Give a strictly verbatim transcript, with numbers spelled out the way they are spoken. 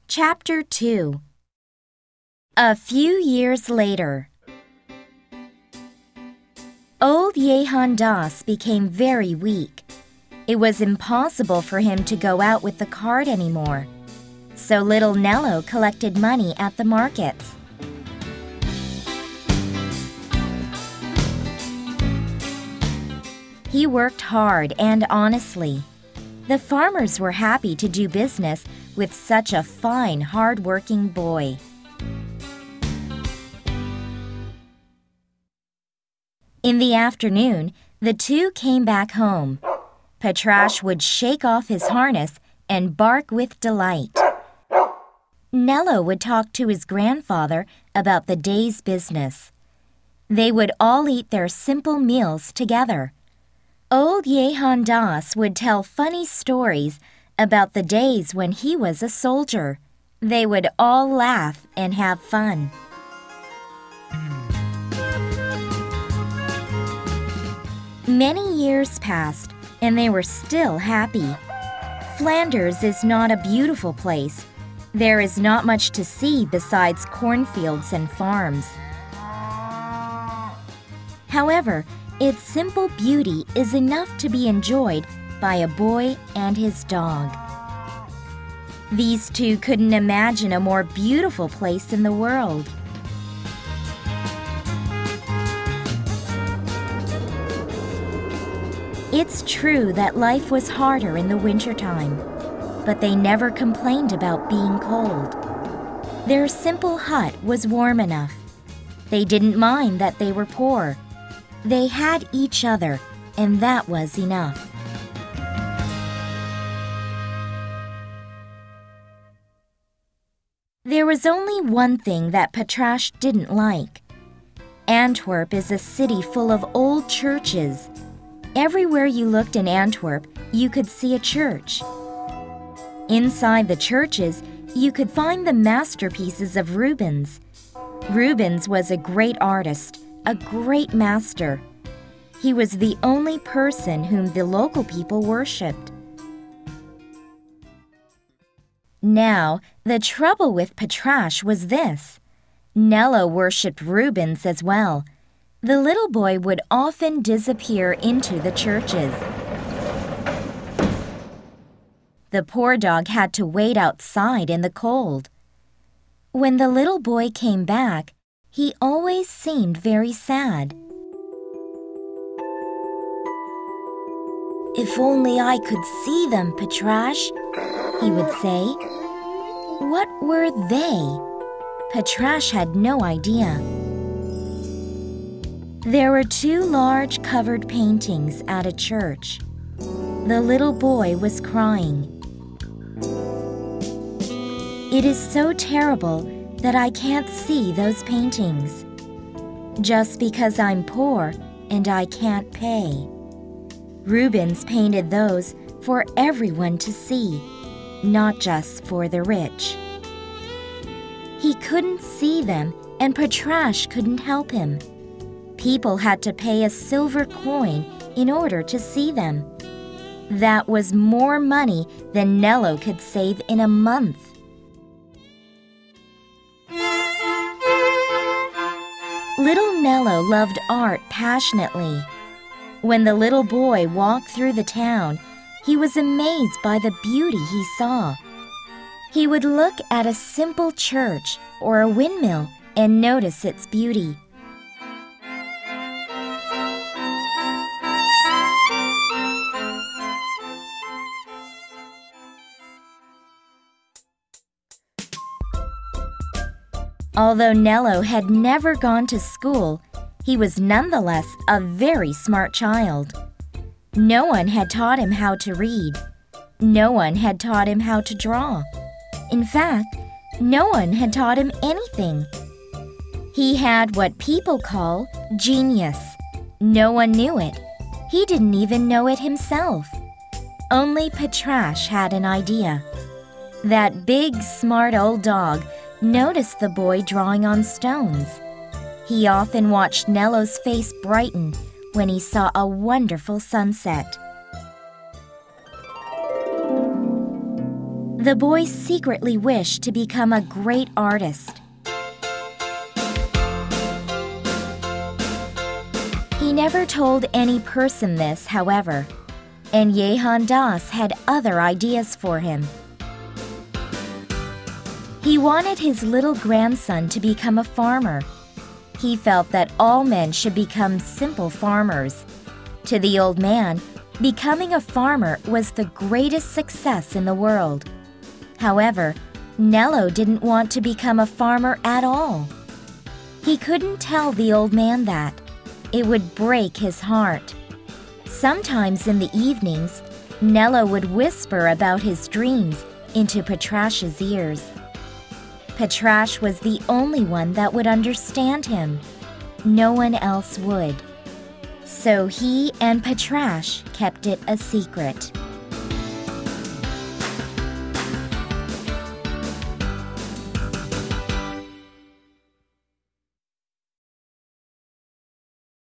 Chapter two. A few years later. Old Jehan Das became very weak. It was impossible for him to go out with the cart anymore. So little Nello collected money at the markets. He worked hard and honestly. The farmers were happy to do business with such a fine, hard-working boy. In the afternoon, the two came back home. Patrash would shake off his harness and bark with delight. Nello would talk to his grandfather about the day's business. They would all eat their simple meals together. Old Jehan Das would tell funny stories about the days when he was a soldier. They would all laugh and have fun. Many years passed, and they were still happy. Flanders is not a beautiful place. There is not much to see besides cornfields and farms. However, its simple beauty is enough to be enjoyed by a boy and his dog. These two couldn't imagine a more beautiful place in the world. It's true that life was harder in the wintertime, but they never complained about being cold. Their simple hut was warm enough. They didn't mind that they were poor. They had each other, and that was enough. There was only one thing that Patrash didn't like. Antwerp is a city full of old churches. Everywhere you looked in Antwerp, you could see a church. Inside the churches, you could find the masterpieces of Rubens. Rubens was a great artist, a great master. He was the only person whom the local people worshipped. Now, the trouble with Patrash was this. Nello worshipped Rubens as well. The little boy would often disappear into the churches. The poor dog had to wait outside in the cold. When the little boy came back, he always seemed very sad. "If only I could see them, Patrash," he would say. What were they? Patrash had no idea. There were two large covered paintings at a church. The little boy was crying. "It is so terrible that I can't see those paintings. Just because I'm poor and I can't pay. Rubens painted those for everyone to see, not just for the rich." He couldn't see them, and Patrash couldn't help him. People had to pay a silver coin in order to see them. That was more money than Nello could save in a month. Little Nello loved art passionately. When the little boy walked through the town, he was amazed by the beauty he saw. He would look at a simple church or a windmill and notice its beauty. Although Nello had never gone to school, he was nonetheless a very smart child. No one had taught him how to read. No one had taught him how to draw. In fact, no one had taught him anything. He had what people call genius. No one knew it. He didn't even know it himself. Only Patrash had an idea. That big, smart old dog noticed the boy drawing on stones. He often watched Nello's face brighten when he saw a wonderful sunset. The boy secretly wished to become a great artist. He never told any person this, however, and Jehan Das had other ideas for him. He wanted his little grandson to become a farmer. He felt that all men should become simple farmers. To the old man, becoming a farmer was the greatest success in the world. However, Nello didn't want to become a farmer at all. He couldn't tell the old man that. It would break his heart. Sometimes in the evenings, Nello would whisper about his dreams into Petrash's ears. Petrash was the only one that would understand him. No one else would. So he and Petrash kept it a secret.